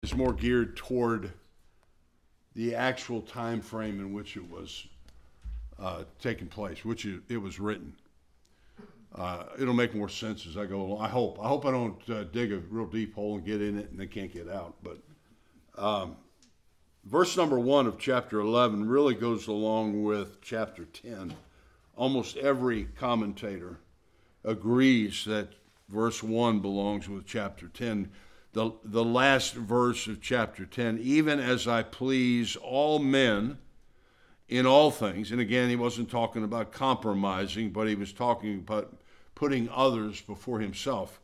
is more geared toward the actual time frame in which it was taking place, which it was written. It'll make more sense as I go along. I hope I don't dig a real deep hole and get in it and they can't get out. But verse number 1 of chapter 11 really goes along with chapter 10. Almost every commentator agrees that verse 1 belongs with chapter 10. The last verse of chapter 10, even as I please all men in all things. And again, he wasn't talking about compromising, but he was talking about putting others before himself.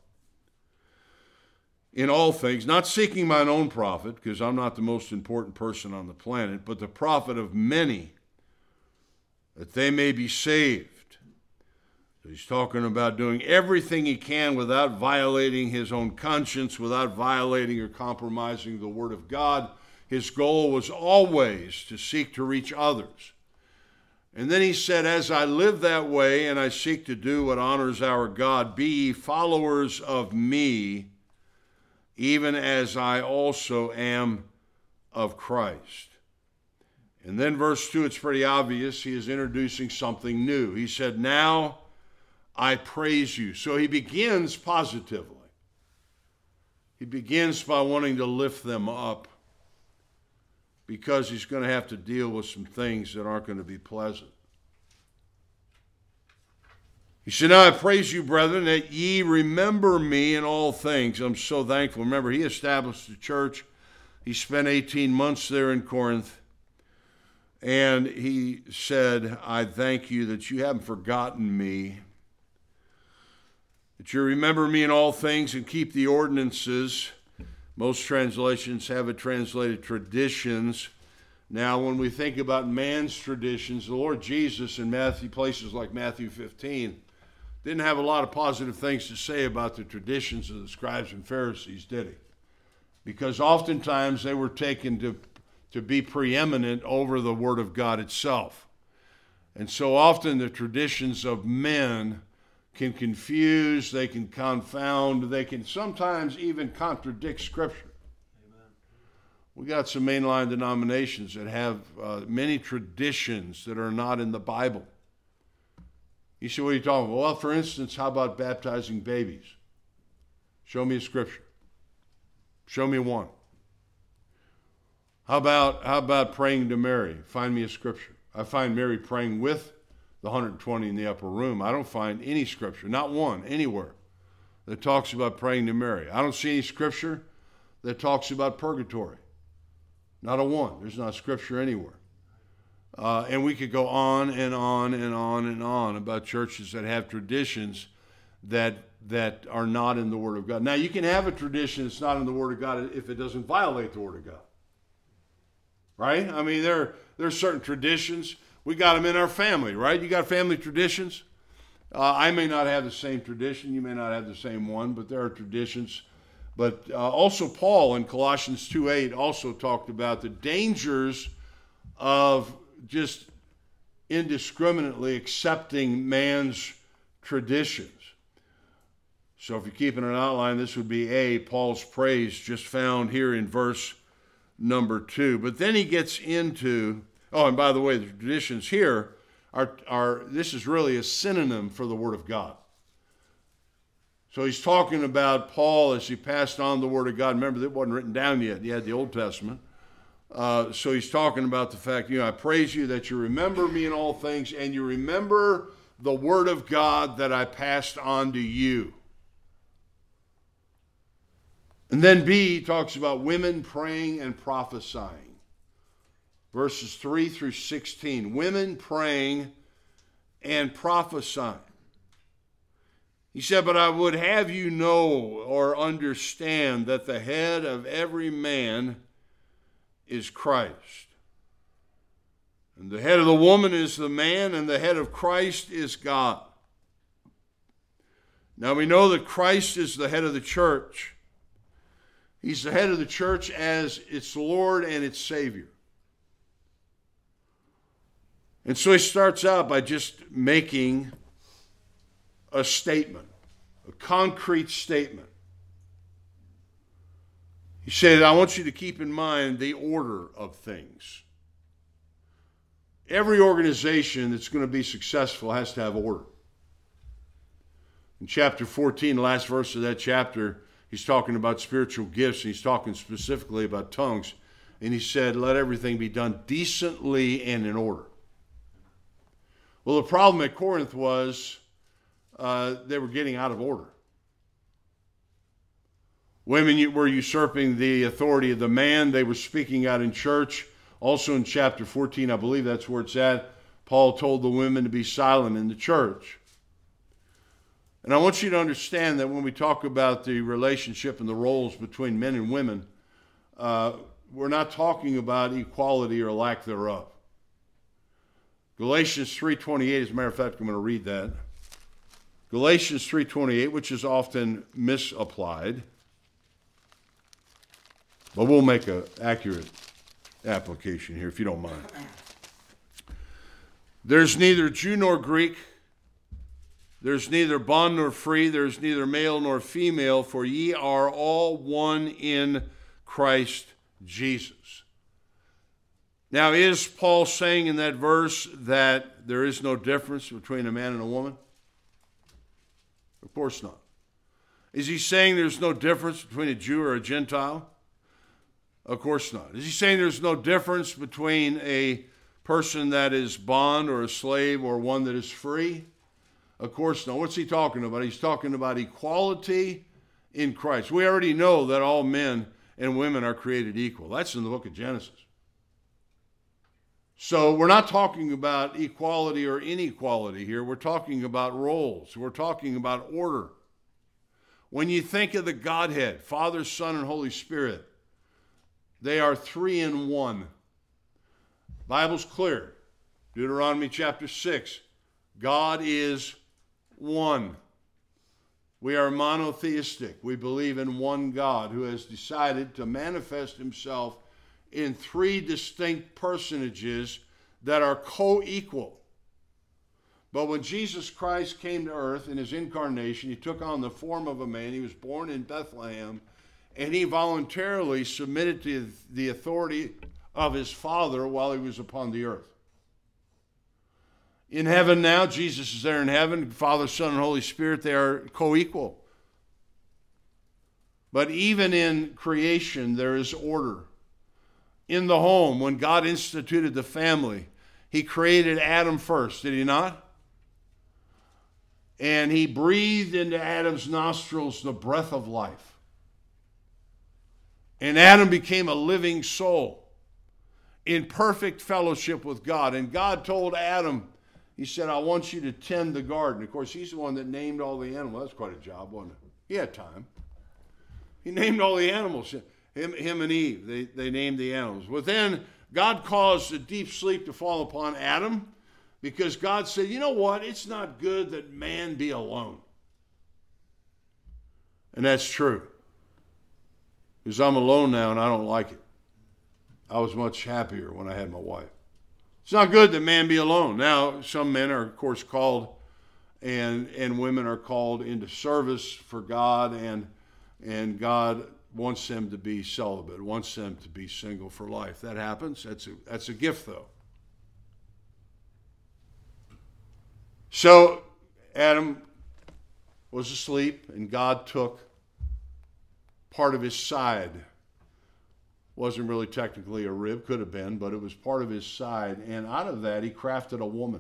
In all things, not seeking mine own profit, because I'm not the most important person on the planet, but the profit of many, that they may be saved. He's talking about doing everything he can without violating his own conscience, without violating or compromising the Word of God. His goal was always to seek to reach others. And then he said, as I live that way and I seek to do what honors our God, be ye followers of me, even as I also am of Christ. And then verse 2, it's pretty obvious. He is introducing something new. He said, now I praise you. So he begins positively. He begins by wanting to lift them up because he's going to have to deal with some things that aren't going to be pleasant. He said, now I praise you, brethren, that ye remember me in all things. I'm so thankful. Remember, he established the church. He spent 18 months there in Corinth. And he said, I thank you that you haven't forgotten me, that you remember me in all things and keep the ordinances. Most translations have it translated traditions. Now, when we think about man's traditions, the Lord Jesus in places like Matthew 15 didn't have a lot of positive things to say about the traditions of the scribes and Pharisees, did he? Because oftentimes they were taken to be preeminent over the Word of God itself. And so often the traditions of men can confuse, they can confound, they can sometimes even contradict Scripture. Amen. We got some mainline denominations that have many traditions that are not in the Bible. You say, what are you talking about? Well, for instance, how about baptizing babies? Show me a Scripture. Show me one. How about praying to Mary? Find me a Scripture. I find Mary praying with the 120 in the upper room. I don't find any Scripture, not one, anywhere, that talks about praying to Mary. I don't see any Scripture that talks about purgatory. Not a one. There's not Scripture anywhere. And we could go on and on and on and on about churches that have traditions that are not in the Word of God. Now, you can have a tradition that's not in the Word of God if it doesn't violate the Word of God. Right? I mean, there are certain traditions. We got them in our family, right? You got family traditions. I may not have the same tradition. You may not have the same one, but there are traditions. But also Paul in Colossians 2:8 also talked about the dangers of just indiscriminately accepting man's traditions. So if you're keeping an outline, this would be Paul's praise just found here in verse number 2. But then he gets into, and by the way, the traditions here are this is really a synonym for the Word of God. So he's talking about Paul as he passed on the Word of God. Remember, that wasn't written down yet. He had the Old Testament. So he's talking about the fact, I praise you that you remember me in all things and you remember the Word of God that I passed on to you. And then B talks about women praying and prophesying. Verses 3 through 16. Women praying and prophesying. He said, but I would have you know or understand that the head of every man is Christ. And the head of the woman is the man, and the head of Christ is God. Now we know that Christ is the head of the church. He's the head of the church as its Lord and its Savior. And so he starts out by just making a statement, a concrete statement. He said, I want you to keep in mind the order of things. Every organization that's going to be successful has to have order. In chapter 14, the last verse of that chapter, he's talking about spiritual gifts, and he's talking specifically about tongues. And he said, let everything be done decently and in order. Well, the problem at Corinth was they were getting out of order. Women were usurping the authority of the man. They were speaking out in church. Also in chapter 14, I believe that's where it's at, Paul told the women to be silent in the church. And I want you to understand that when we talk about the relationship and the roles between men and women, we're not talking about equality or lack thereof. Galatians 3:28, as a matter of fact, I'm going to read that. Galatians 3:28, which is often misapplied, but we'll make an accurate application here, if you don't mind. There's neither Jew nor Greek, there's neither bond nor free, there's neither male nor female, for ye are all one in Christ Jesus. Now, is Paul saying in that verse that there is no difference between a man and a woman? Of course not. Is he saying there's no difference between a Jew or a Gentile? Of course not. Is he saying there's no difference between a person that is bond or a slave or one that is free? Of course not. What's he talking about? He's talking about equality in Christ. We already know that all men and women are created equal. That's in the book of Genesis. So we're not talking about equality or inequality here. We're talking about roles. We're talking about order. When you think of the Godhead, Father, Son, and Holy Spirit, they are three in one. Bible's clear. Deuteronomy chapter 6. God is one. We are monotheistic. We believe in one God who has decided to manifest himself in three distinct personages that are co-equal. But when Jesus Christ came to earth in his incarnation, he took on the form of a man. He was born in Bethlehem, and he voluntarily submitted to the authority of his Father while he was upon the earth. In heaven now, Jesus is there in heaven. Father, Son, and Holy Spirit, they are co-equal. But even in creation, there is order. In the home, when God instituted the family, he created Adam first, did he not? And he breathed into Adam's nostrils the breath of life. And Adam became a living soul in perfect fellowship with God. And God told Adam, he said, I want you to tend the garden. Of course, he's the one that named all the animals. That's quite a job, wasn't it? He had time. He named all the animals. Him and Eve, they named the animals. But then God caused a deep sleep to fall upon Adam because God said, you know what? It's not good that man be alone. And that's true. Because I'm alone now and I don't like it. I was much happier when I had my wife. It's not good that man be alone. Now, some men are, of course, called and women are called into service for God, and God wants them to be celibate, wants them to be single for life. That happens. That's a gift, though. So Adam was asleep, and God took part of his side. Wasn't really technically a rib, could have been, but it was part of his side. And out of that, he crafted a woman.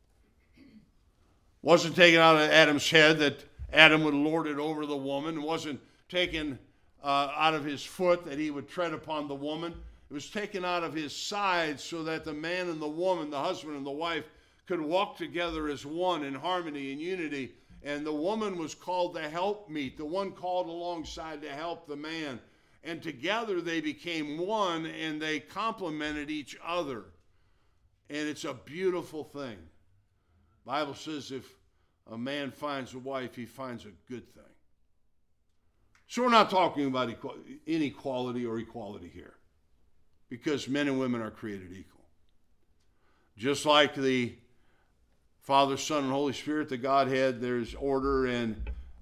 Wasn't taken out of Adam's head that Adam would lord it over the woman. It wasn't taken out of his foot that he would tread upon the woman. It was taken out of his side so that the man and the woman, the husband and the wife, could walk together as one in harmony and unity. And the woman was called the helpmeet, the one called alongside to help the man. And together they became one, and they complemented each other. And it's a beautiful thing. The Bible says if a man finds a wife, he finds a good thing. So we're not talking about inequality or equality here, because men and women are created equal. Just like the Father, Son, and Holy Spirit, the Godhead, there's order and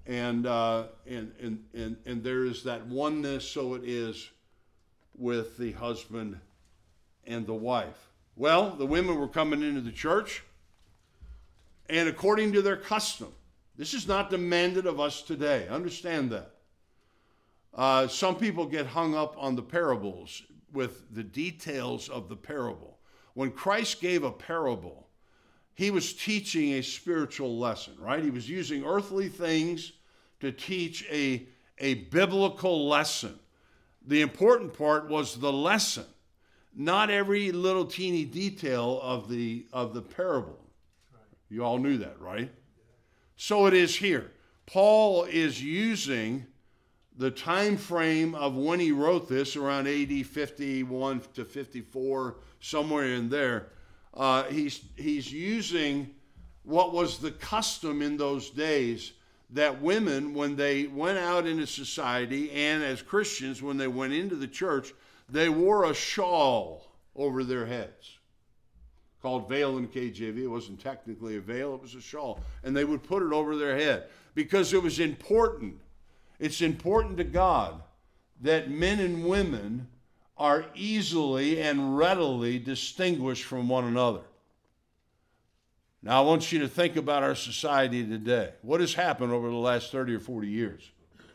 And there is that oneness, so it is with the husband and the wife. Well, the women were coming into the church, and according to their custom, this is not demanded of us today. Understand that. Some people get hung up on the parables with the details of the parable. When Christ gave a parable, he was teaching a spiritual lesson, right? He was using earthly things to teach a biblical lesson. The important part was the lesson, not every little teeny detail of the parable. You all knew that, right? So it is here. Paul is using the time frame of when he wrote this, around AD 51 to 54, somewhere in there. He's using what was the custom in those days, that women, when they went out into society, and as Christians, when they went into the church, they wore a shawl over their heads, called veil in KJV. It wasn't technically a veil, it was a shawl. And they would put it over their head because it was important. It's important to God that men and women are easily and readily distinguished from one another. Now, I want you to think about our society today. What has happened over the last 30 or 40 years?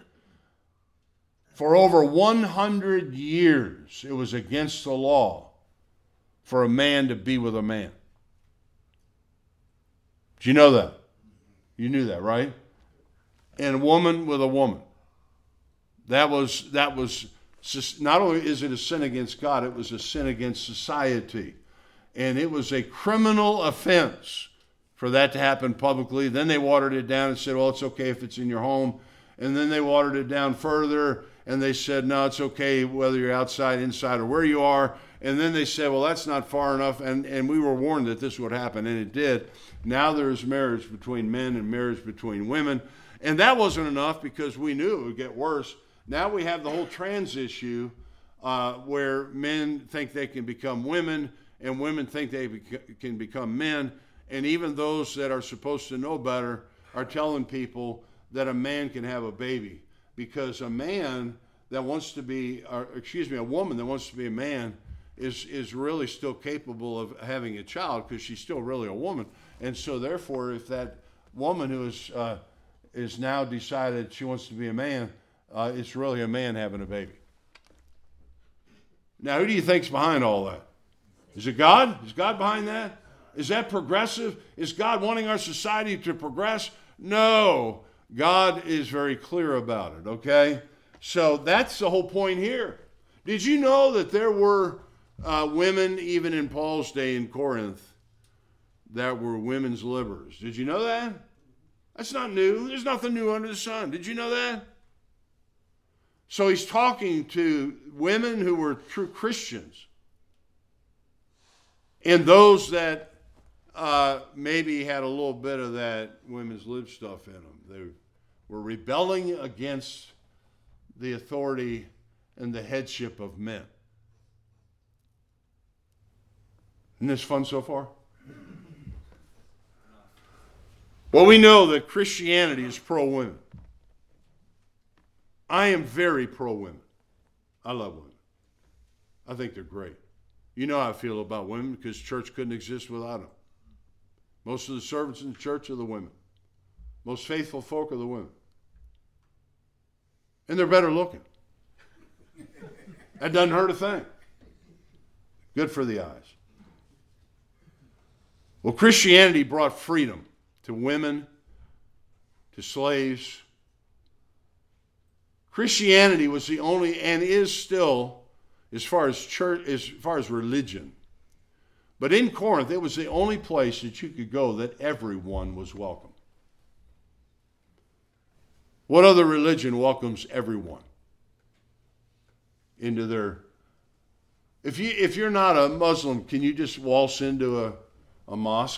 For over 100 years, it was against the law for a man to be with a man. Do you know that? You knew that, right? And a woman with a woman. That was not only is it a sin against God, it was a sin against society. And it was a criminal offense for that to happen publicly. Then they watered it down and said, well, it's okay if it's in your home. And then they watered it down further, and they said, no, it's okay whether you're outside, inside, or where you are. And then they said, well, that's not far enough. And we were warned that this would happen, and it did. Now there's marriage between men and marriage between women. And that wasn't enough because we knew it would get worse. Now we have the whole trans issue where men think they can become women and women think they can become men. And even those that are supposed to know better are telling people that a man can have a baby, because a man that wants to be, a woman that wants to be a man is really still capable of having a child, because she's still really a woman. And so therefore, if that woman who is now decided she wants to be a man, it's really a man having a baby. Now, who do you think's behind all that? Is it God? Is God behind that? Is that progressive? Is God wanting our society to progress? No. God is very clear about it, okay? So that's the whole point here. Did you know that there were women, even in Paul's day in Corinth, that were women's livers? Did you know that? That's not new. There's nothing new under the sun. Did you know that? So he's talking to women who were true Christians, and those that maybe had a little bit of that women's lib stuff in them. They were rebelling against the authority and the headship of men. Isn't this fun so far? Well, we know that Christianity is pro-women. I am very pro-women. I love women. I think they're great. You know how I feel about women, because church couldn't exist without them. Most of the servants in the church are the women. Most faithful folk are the women. And they're better looking. That doesn't hurt a thing. Good for the eyes. Well, Christianity brought freedom to women, to slaves. Christianity was the only, and is still, as far as church, as far as religion. But in Corinth, it was the only place that you could go that everyone was welcome. What other religion welcomes everyone into their... If you're not a Muslim, can you just waltz into a mosque?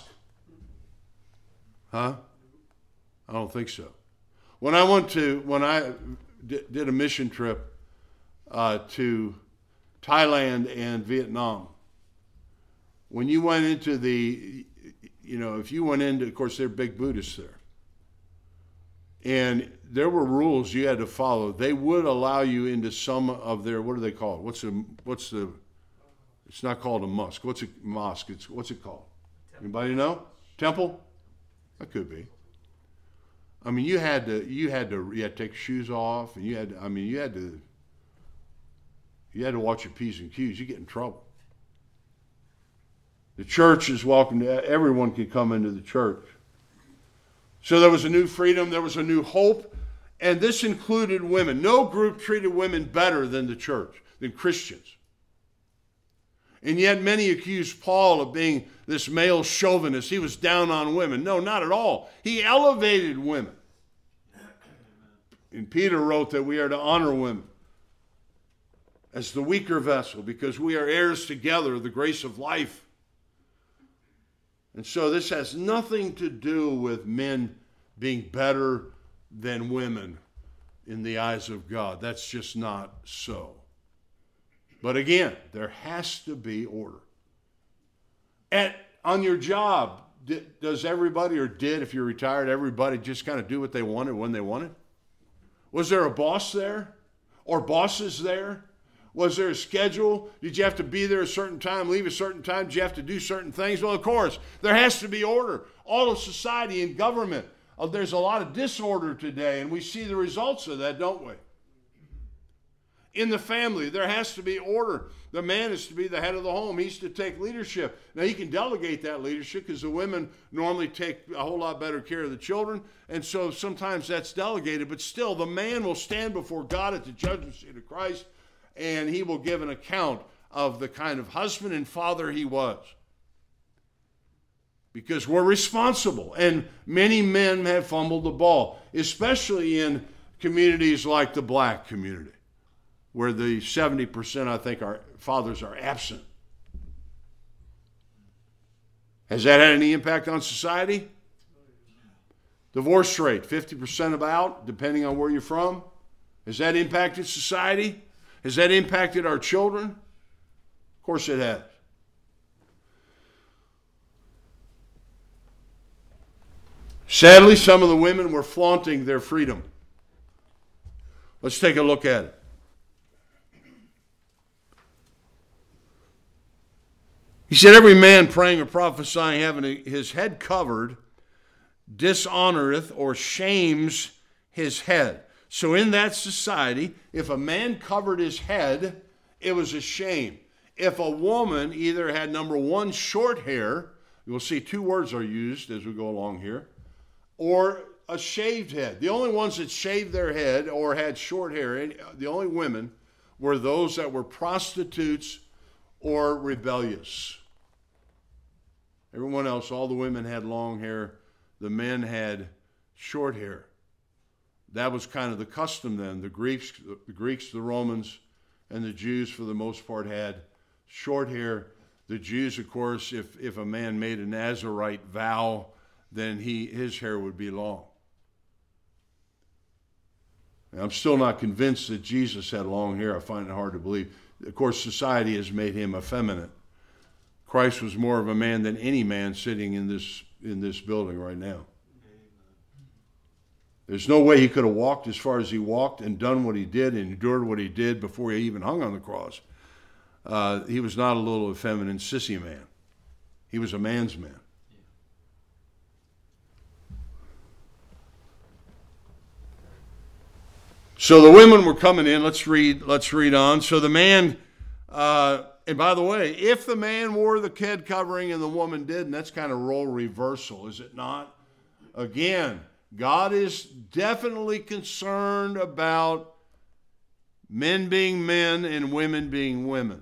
Huh? I don't think so. When I did a mission trip to Thailand and Vietnam, when you went into if you went into, of course, they're big Buddhists there. And there were rules you had to follow. They would allow you into some of their, what do they call it? It's not called a mosque. What's it called? Anybody know? Temple? That could be. I mean, you had to take your shoes off, and you had to watch your P's and Q's. You get in trouble. The church is welcome to, everyone can come into the church. So there was a new freedom, there was a new hope, and this included women. No group treated women better than the church, than Christians. And yet many accused Paul of being this male chauvinist. He was down on women. No, not at all. He elevated women. And Peter wrote that we are to honor women as the weaker vessel because we are heirs together of the grace of life. And so this has nothing to do with men being better than women in the eyes of God. That's just not so. But again, there has to be order. On your job, does everybody, or did, if you're retired, everybody just kind of do what they wanted when they wanted? Was there a boss there? Or bosses there? Was there a schedule? Did you have to be there a certain time, leave a certain time? Did you have to do certain things? Well, of course, there has to be order. All of society and government, there's a lot of disorder today, and we see the results of that, don't we? In the family, there has to be order. The man is to be the head of the home. He's to take leadership. Now, you can delegate that leadership because the women normally take a whole lot better care of the children, and so sometimes that's delegated, but still, the man will stand before God at the judgment seat of Christ, and he will give an account of the kind of husband and father he was. Because we're responsible, and many men have fumbled the ball, especially in communities like the black community, where the 70%, I think, our fathers are absent. Has that had any impact on society? Divorce rate, 50% about, depending on where you're from. Has that impacted society? Has that impacted our children? Of course it has. Sadly, some of the women were flaunting their freedom. Let's take a look at it. He said, every man praying or prophesying having his head covered dishonoreth or shames his head. So in that society, if a man covered his head, it was a shame. If a woman either had, number one, short hair, you'll see two words are used as we go along here, or a shaved head. The only ones that shaved their head or had short hair, the only women, were those that were prostitutes or rebellious. Everyone else, all the women had long hair. The men had short hair. That was kind of the custom then. The Greeks, the Romans, and the Jews, for the most part, had short hair. The Jews, of course, if a man made a Nazirite vow, then his hair would be long. And I'm still not convinced that Jesus had long hair. I find it hard to believe. Of course, society has made him effeminate. Christ was more of a man than any man sitting in this building right now. There's no way he could have walked as far as he walked and done what he did and endured what he did before he even hung on the cross. He was not a little effeminate sissy man. He was a man's man. So the women were coming in. Let's read on. So the man, and by the way, if the man wore the head covering and the woman didn't, that's kind of role reversal, is it not? Again, God is definitely concerned about men being men and women being women.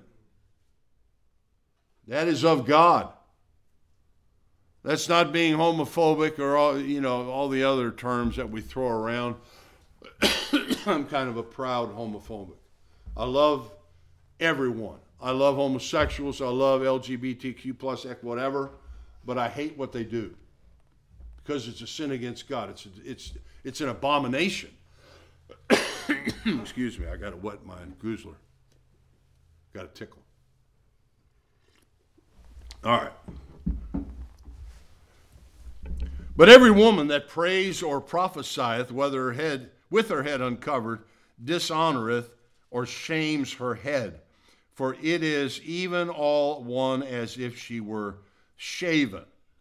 That is of God. That's not being homophobic or all the other terms that we throw around. I'm kind of a proud homophobic. I love everyone. I love homosexuals. I love LGBTQ plus whatever, but I hate what they do because it's a sin against God. It's an abomination. Excuse me, I got to wet my goozler. Got a tickle. All right. But every woman that prays or prophesieth, whether her head with her head uncovered, dishonoreth or shames her head. For it is even all one as if she were shaven.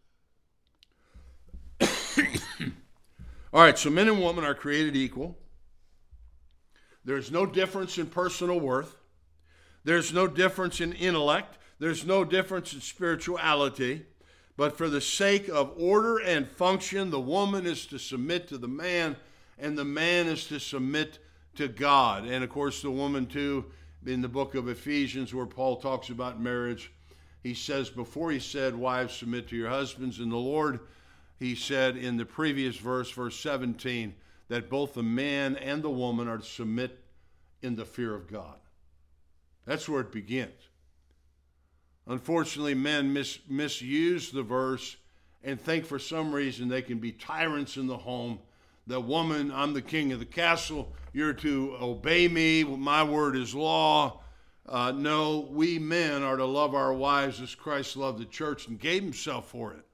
All right, so men and women are created equal. There's no difference in personal worth. There's no difference in intellect. There's no difference in spirituality. But for the sake of order and function, the woman is to submit to the man, and the man is to submit to God. And of course, the woman too, in the book of Ephesians, where Paul talks about marriage, he says, before he said, wives, submit to your husbands in the Lord, he said in the previous verse, verse 17, that both the man and the woman are to submit in the fear of God. That's where it begins. Unfortunately, men misuse the verse and think for some reason they can be tyrants in the home. The woman, I'm the king of the castle, you're to obey me, my word is law. No, we men are to love our wives as Christ loved the church and gave himself for it.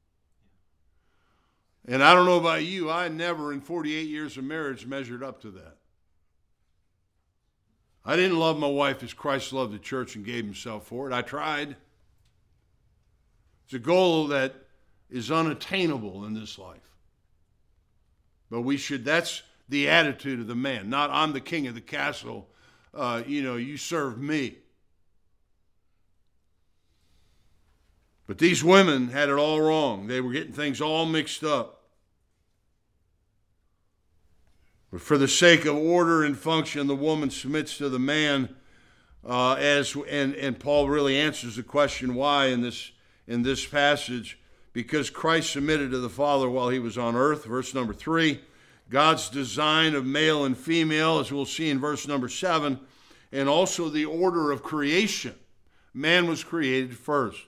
And I don't know about you, I never in 48 years of marriage measured up to that. I didn't love my wife as Christ loved the church and gave himself for it. I tried. It's a goal that is unattainable in this life. But that's the attitude of the man. Not, I'm the king of the castle, you serve me. But these women had it all wrong. They were getting things all mixed up. But for the sake of order and function, the woman submits to the man, and Paul really answers the question why in this passage. Because Christ submitted to the Father while he was on earth, verse number 3. God's design of male and female, as we'll see in verse number 7, and also the order of creation. Man was created first.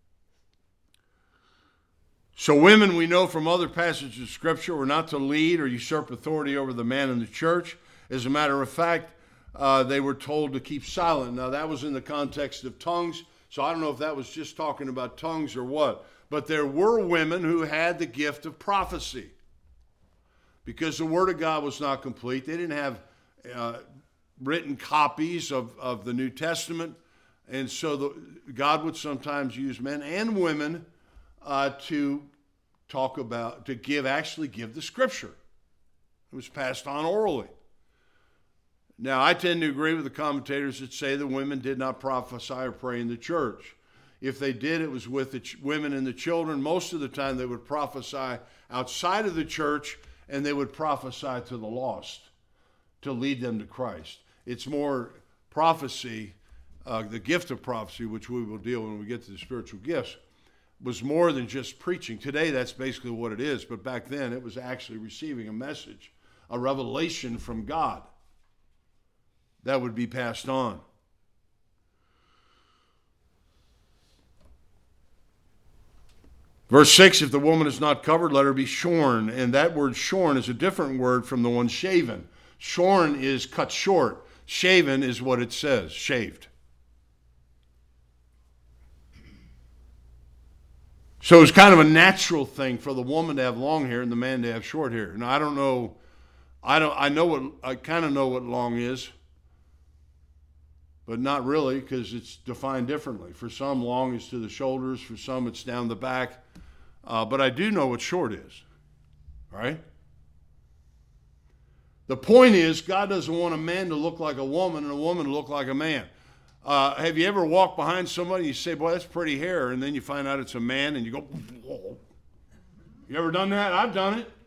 So women, we know from other passages of Scripture, were not to lead or usurp authority over the man in the church. As a matter of fact, they were told to keep silent. Now, that was in the context of tongues, so I don't know if that was just talking about tongues or what. But there were women who had the gift of prophecy. Because the Word of God was not complete. They didn't have written copies of the New Testament. And so God would sometimes use men and women to give the Scripture. It was passed on orally. Now, I tend to agree with the commentators that say the women did not prophesy or pray in the church. If they did, it was with the women and the children. Most of the time, they would prophesy outside of the church, and they would prophesy to the lost to lead them to Christ. It's more prophecy, the gift of prophecy, which we will deal when we get to the spiritual gifts, was more than just preaching. Today, that's basically what it is. But back then, it was actually receiving a message, a revelation from God that would be passed on. Verse 6, if the woman is not covered, let her be shorn. And that word shorn is a different word from the one shaven. Shorn is cut short. Shaven is what it says, shaved. So it's kind of a natural thing for the woman to have long hair and the man to have short hair. Now, I kind of know what long is, but not really, because it's defined differently. For some, long is to the shoulders. For some, it's down the back. But I do know what short is. All right? The point is, God doesn't want a man to look like a woman and a woman to look like a man. Have you ever walked behind somebody and you say, boy, that's pretty hair, and then you find out it's a man and you go, whoa. You ever done that? I've done it.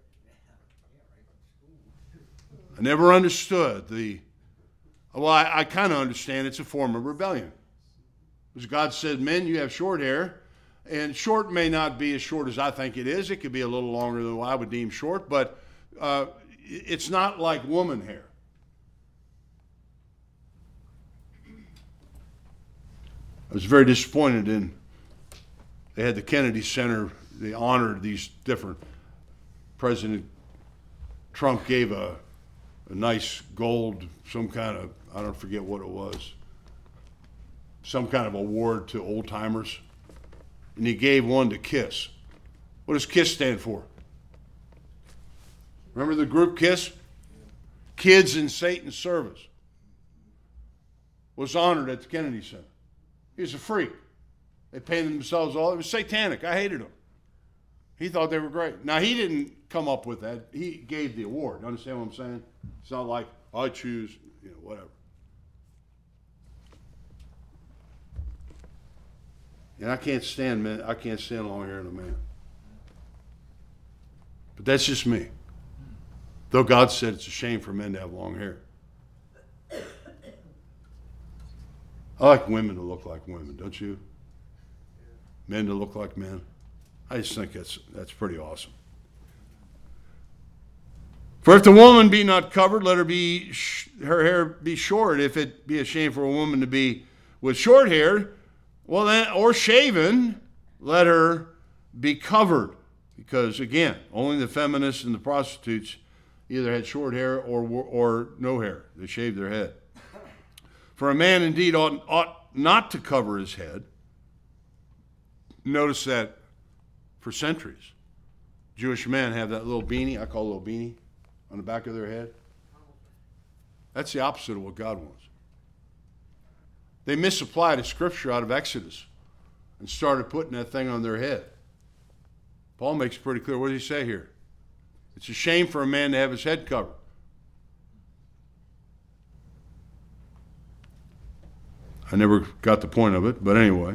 I never understood I kind of understand it's a form of rebellion. Because God said, men, you have short hair, and short may not be as short as I think it is. It could be a little longer than what I would deem short, but it's not like woman hair. I was very disappointed they had the Kennedy Center, they honored these different, President Trump gave a nice gold, some kind of, I don't forget what it was, some kind of award to old timers. And he gave one to Kiss. What does KISS stand for? Remember the group KISS? Kids in Satan's Service. Was honored at the Kennedy Center. He was a freak. They painted themselves all. It was satanic. I hated him. He thought they were great. Now, he didn't come up with that. He gave the award. Understand what I'm saying? It's not like, I choose, whatever. And I can't stand men. I can't stand long hair in a man. But that's just me. Though God said it's a shame for men to have long hair. I like women to look like women, don't you? Men to look like men. I just think that's pretty awesome. For if the woman be not covered, let her hair be short. If it be a shame for a woman to be with short hair, well then, or shaven, let her be covered. Because again, only the feminists and the prostitutes either had short hair or no hair. They shaved their head. For a man indeed ought not to cover his head. Notice that for centuries, Jewish men have that little beanie, I call it a little beanie, on the back of their head. That's the opposite of what God wants. They misapplied a scripture out of Exodus and started putting that thing on their head. Paul makes it pretty clear. What does he say here? It's a shame for a man to have his head covered. I never got the point of it, but anyway.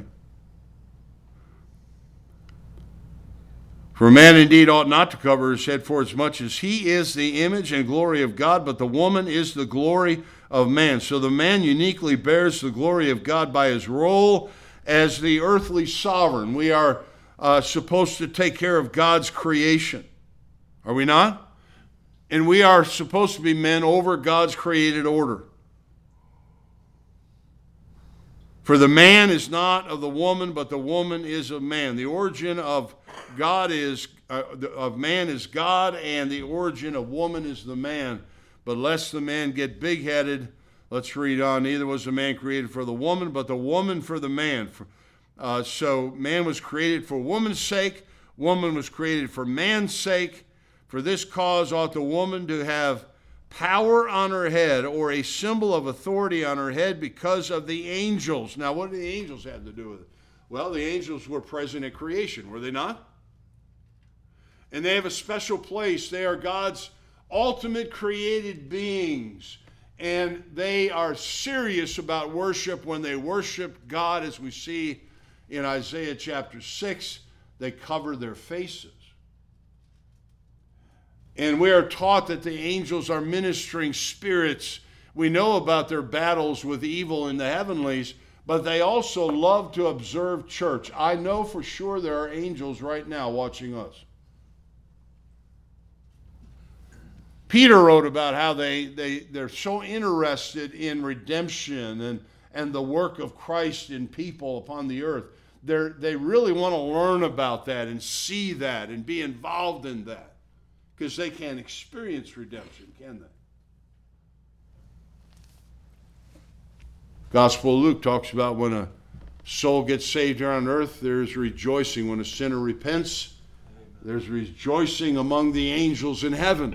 For a man indeed ought not to cover his head, for as much as he is the image and glory of God, but the woman is the glory of man. So the man uniquely bears the glory of God by his role as the earthly sovereign. We are supposed to take care of God's creation. Are we not? And we are supposed to be men over God's created order. For the man is not of the woman, but the woman is of man. The origin of God of man is God, and the origin of woman is the man. But lest the man get big-headed, let's read on. Neither was the man created for the woman, but the woman for the man. So man was created for woman's sake. Woman was created for man's sake. For this cause ought the woman to have power on her head, or a symbol of authority on her head, because of the angels. Now, what do the angels have to do with it? Well, the angels were present at creation, were they not? And they have a special place. They are God's ultimate created beings. And they are serious about worship when they worship God, as we see in Isaiah chapter 6. They cover their faces. And we are taught that the angels are ministering spirits. We know about their battles with evil in the heavenlies, but they also love to observe church. I know for sure there are angels right now watching us. Peter wrote about how they're so interested in redemption and the work of Christ in people upon the earth. They really want to learn about that and see that and be involved in that. Because they can't experience redemption, can they? Gospel of Luke talks about when a soul gets saved here on earth, there's rejoicing. When a sinner repents, there's rejoicing among the angels in heaven.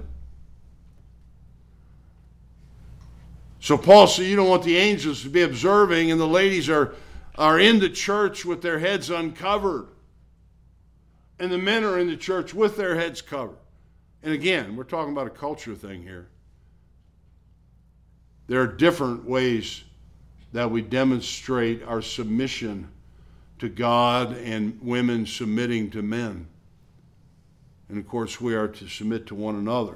So Paul said, you don't want the angels to be observing, and the ladies are in the church with their heads uncovered. And the men are in the church with their heads covered. And again, we're talking about a culture thing here. There are different ways that we demonstrate our submission to God and women submitting to men. And of course, we are to submit to one another.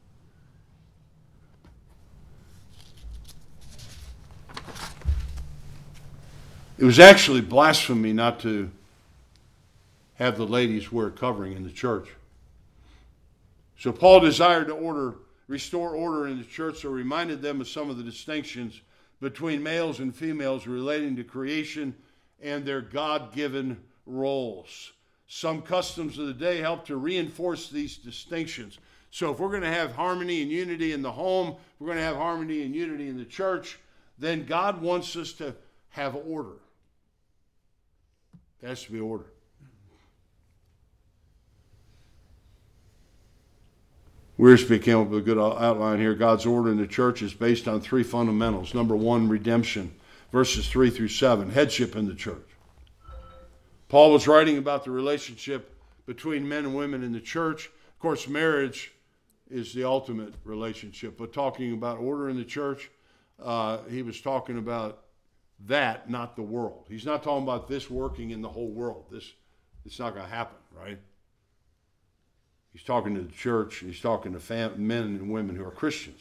It was actually blasphemy not to have the ladies wear covering in the church. So Paul desired to restore order in the church, so reminded them of some of the distinctions between males and females relating to creation and their God-given roles. Some customs of the day help to reinforce these distinctions. So if we're going to have harmony and unity in the home, if we're going to have harmony and unity in the church, then God wants us to have order. There has to be order. Wiersbe came up with a good outline here. God's order in the church is based on three fundamentals. Number one, redemption, verses 3 through 7, headship in the church. Paul was writing about the relationship between men and women in the church. Of course, marriage is the ultimate relationship, but talking about order in the church, he was talking about that, not the world. He's not talking about this working in the whole world. It's not going to happen, right? He's talking to the church. He's talking to men and women who are Christians.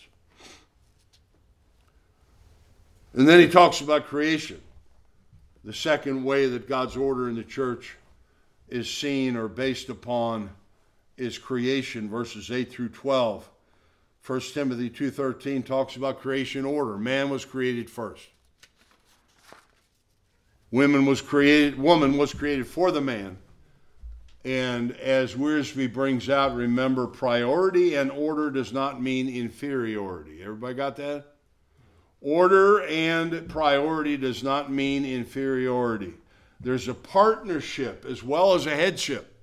And then he talks about creation. The second way that God's order in the church is seen or based upon is creation, verses 8 through 12. 1 Timothy 2:13 talks about creation order. Man was created first. Woman was created for the man. And as Wiersbe brings out, remember, priority and order does not mean inferiority. Everybody got that? Order and priority does not mean inferiority. There's a partnership as well as a headship.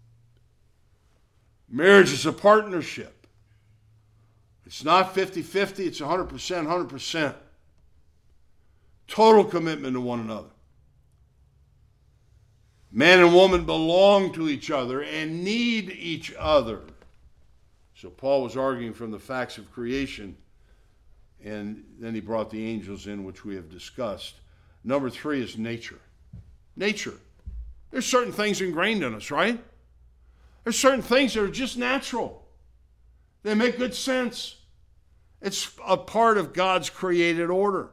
Marriage is a partnership. It's not 50-50, it's 100%, 100%. Total commitment to one another. Man and woman belong to each other and need each other. So Paul was arguing from the facts of creation, and then he brought the angels in, which we have discussed. Number 3 is nature. Nature. There's certain things ingrained in us, right? There's certain things that are just natural. They make good sense. It's a part of God's created order.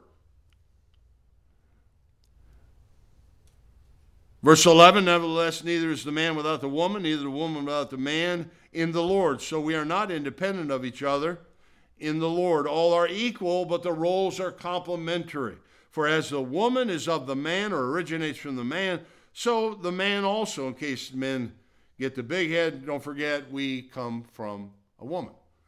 Verse 11, nevertheless, neither is the man without the woman, neither the woman without the man in the Lord. So we are not independent of each other in the Lord. All are equal, but the roles are complementary. For as the woman is of the man or originates from the man, so the man also, in case men get the big head, don't forget we come from a woman.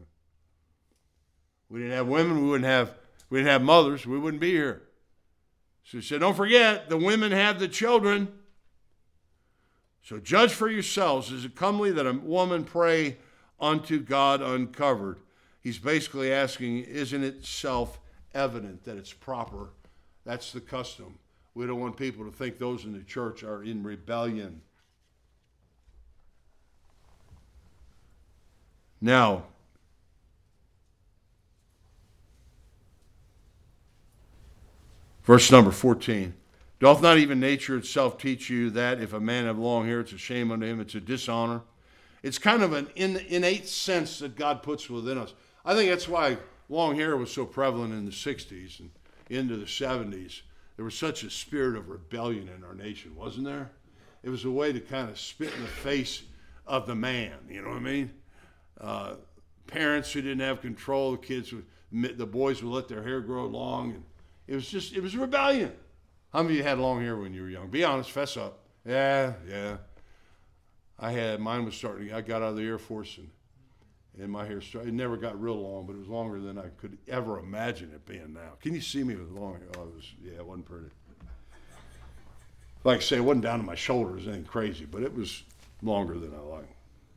We didn't have women, we didn't have mothers, we wouldn't be here. So he said, don't forget, the women have the children. So judge for yourselves, is it comely that a woman pray unto God uncovered? He's basically asking, isn't it self-evident that it's proper? That's the custom. We don't want people to think those in the church are in rebellion. Now, verse number 14. Doth not even nature itself teach you that if a man have long hair, it's a shame unto him, it's a dishonor? It's kind of an innate sense that God puts within us. I think that's why long hair was so prevalent in the 60s and into the 70s. There was such a spirit of rebellion in our nation, wasn't there? It was a way to kind of spit in the face of the man, you know what I mean? Parents who didn't have control, the boys would let their hair grow long, and it was rebellion. How many of you had long hair when you were young? Be honest, fess up. Yeah. Mine was starting, I got out of the Air Force and my hair started, it never got real long, but it was longer than I could ever imagine it being now. Can you see me with long hair? Oh, it wasn't pretty. Like I say, it wasn't down to my shoulders, anything crazy, but it was longer than I liked.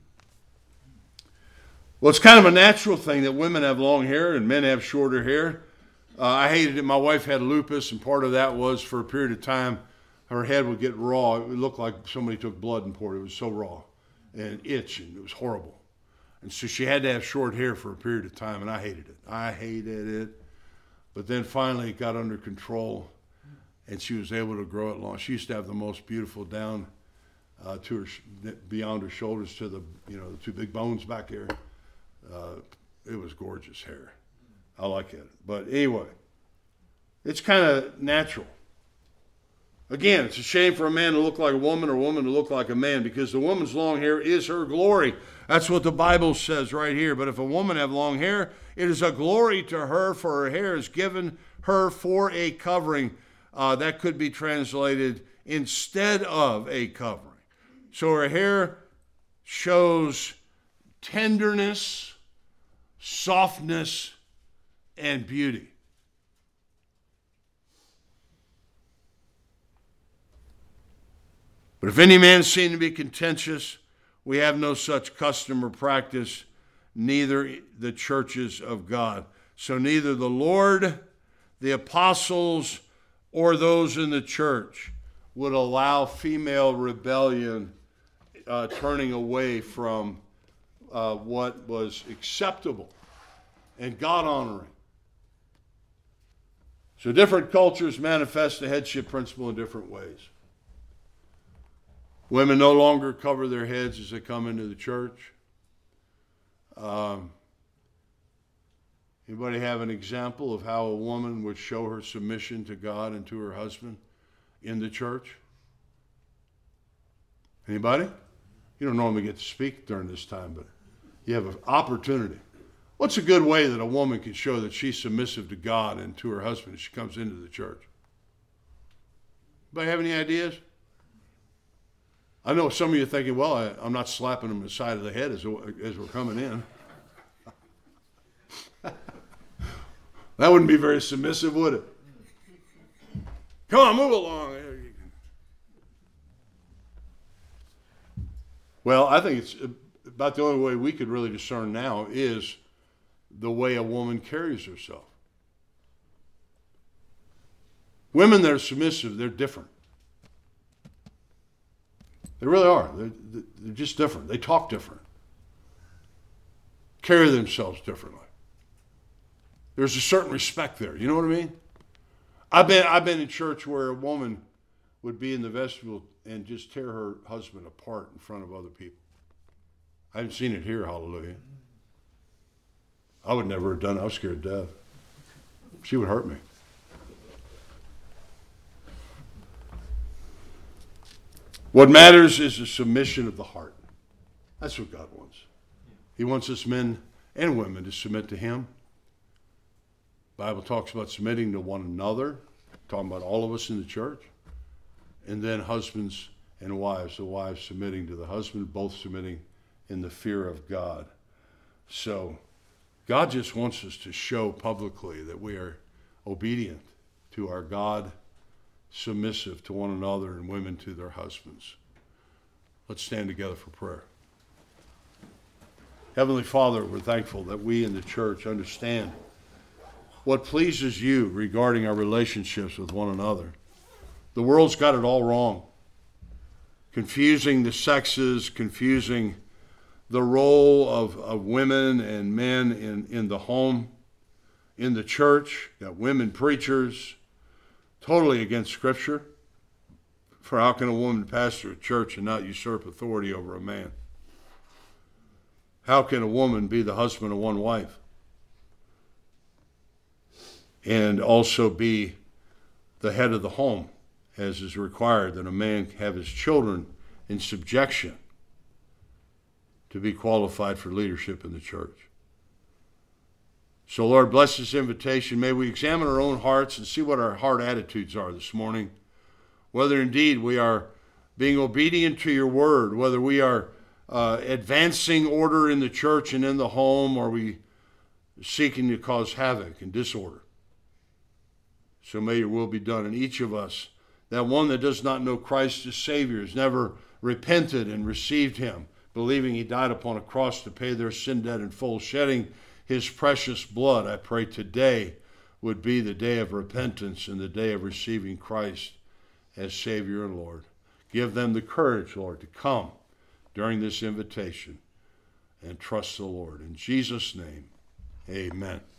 Well, it's kind of a natural thing that women have long hair and men have shorter hair. I hated it. My wife had lupus, and part of that was for a period of time, her head would get raw. It would look like somebody took blood and poured it. It was so raw and itch, and it was horrible. And so she had to have short hair for a period of time, and I hated it. But then finally it got under control, and she was able to grow it long. She used to have the most beautiful down to her, beyond her shoulders to the two big bones back there. It was gorgeous hair. I like it. But anyway, it's kind of natural. Again, it's a shame for a man to look like a woman or a woman to look like a man, because the woman's long hair is her glory. That's what the Bible says right here. But if a woman have long hair, it is a glory to her, for her hair is given her for a covering. That could be translated instead of a covering. So her hair shows tenderness, softness, and beauty. But if any man seem to be contentious, we have no such custom or practice, neither the churches of God. So neither the Lord, the apostles, or those in the church would allow female rebellion, turning away from what was acceptable and God-honoring. So different cultures manifest the headship principle in different ways. Women no longer cover their heads as they come into the church. Anybody have an example of how a woman would show her submission to God and to her husband in the church? Anybody? You don't normally get to speak during this time, but you have an opportunity. What's a good way that a woman can show that she's submissive to God and to her husband as she comes into the church? Anybody have any ideas? I know some of you are thinking, well, I'm not slapping them in the side of the head as we're coming in. That wouldn't be very submissive, would it? Come on, move along. Well, I think it's about the only way we could really discern now is the way a woman carries herself. Women that are submissive, they're different. They really are. They're just different. They talk different. Carry themselves differently. There's a certain respect there. You know what I mean? I've been in church where a woman would be in the vestibule and just tear her husband apart in front of other people. I haven't seen it here, hallelujah. I would never have done it. I was scared to death. She would hurt me. What matters is the submission of the heart. That's what God wants. He wants us men and women to submit to Him. The Bible talks about submitting to one another, talking about all of us in the church. And then husbands and wives, the wives submitting to the husband, both submitting in the fear of God. So God just wants us to show publicly that we are obedient to our God, submissive to one another, and women to their husbands. Let's stand together for prayer. Heavenly Father, we're thankful that we in the church understand what pleases you regarding our relationships with one another. The world's got it all wrong. Confusing the sexes, confusing the role of women and men in the home, in the church. Got women preachers, totally against Scripture. For how can a woman pastor a church and not usurp authority over a man? How can a woman be the husband of one wife and also be the head of the home, as is required that a man have his children in subjection to be qualified for leadership in the church? So, Lord, bless this invitation. May we examine our own hearts and see what our heart attitudes are this morning, whether indeed we are being obedient to your word, whether we are advancing order in the church and in the home, or we seeking to cause havoc and disorder. So may your will be done in each of us. That one that does not know Christ as Savior, has never repented and received him, believing he died upon a cross to pay their sin debt in full, shedding his precious blood, I pray today would be the day of repentance and the day of receiving Christ as Savior and Lord. Give them the courage, Lord, to come during this invitation and trust the Lord. In Jesus' name, amen.